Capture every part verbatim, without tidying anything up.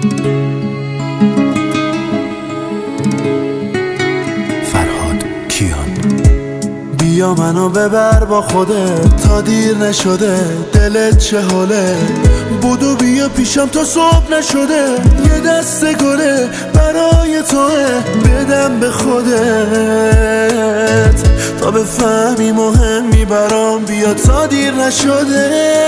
فرهاد کیان. بیا منو ببر با خودت تا دیر نشده، دلت چه حاله؟ بودو بیا پیشم تا صبح نشده، یه دست گله برای توه بدم به خودت تا بفهمی مهمی برام. بیا تا دیر نشده.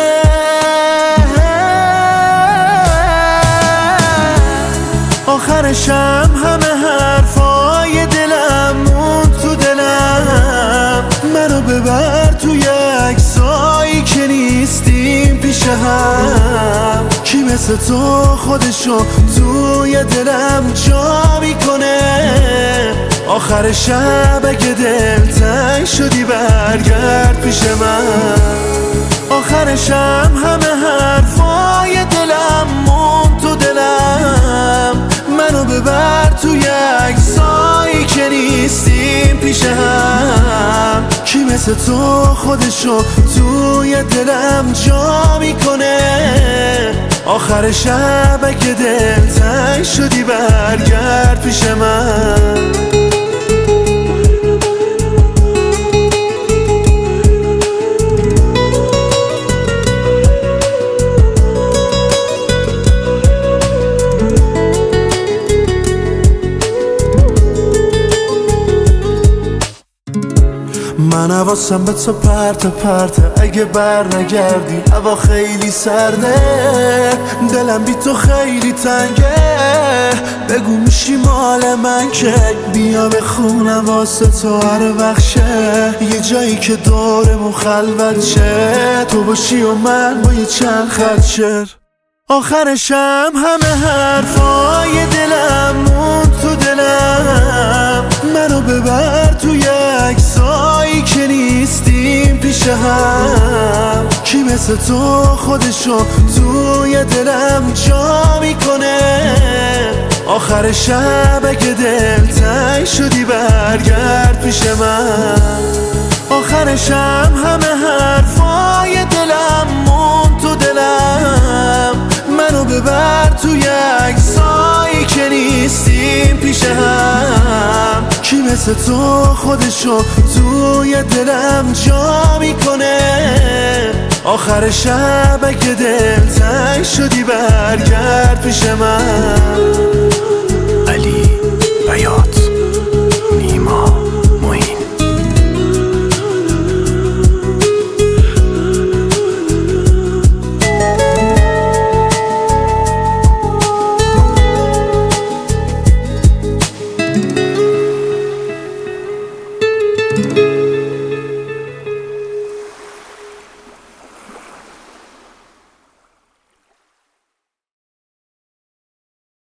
آخرشم همه حرفای دلم مون تو دلم، منو ببر توی عکسایی که نیستیم پیش هم. کی مثل تو خودشو توی دلم جا میکنه؟ آخر شب اگه دلتنگ شدی برگرد پیش من. آخرشم همه حرفای دلم مون تو دلم، منو ببر توی عکسایی که نیستیم پیش هم. کی مثل تو خودشو توی دلم جا میکنه؟ آخر شب اگه دلتنگ شدی برگرد پیش من. من حواسم به تو پرت پرته، اگه بر نگردی هوا خیلی سرده، دلم بی تو خیلی تنگه. بگو میشی مال من که بیا بخونم واسه تو هر بخشه، یه جایی که دورمون خلوت شه، تو باشی و من با یه چند خط شعر. آخرشم همه حرفای دلم مون تو دلم، منو ببر توی عکسایی که نیستیم پیش هم. کی مثل تو خودشو توی دلم جا میکنه؟ آخر شب اگه دلتنگ شدی برگرد پیش من. آخرشم همه حرفای دلم مون تو دلم، منو ببر توی عکسایی که نیستیم پیش هم. کی مثل تو خودشو توی دلم جا میکنه؟ آخر شب اگه دلتنگ شدی برگرد پیش من.